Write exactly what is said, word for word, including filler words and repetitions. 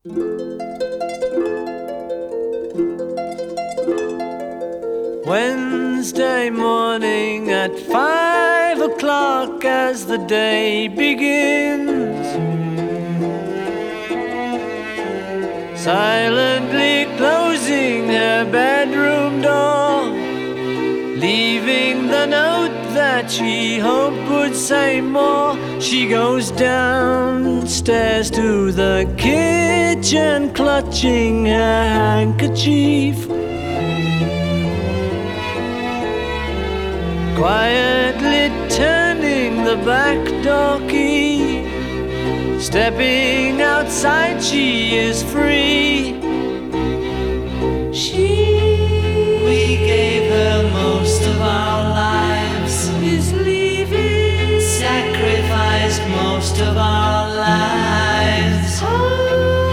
Wednesday morning at five o'clock as the day begins, silently closing her bedroom door, leaving the note that she hoped would say more. She goes downstairs to the kitchen, clutching her handkerchief, quietly turning the back door key. Stepping outside, she is free.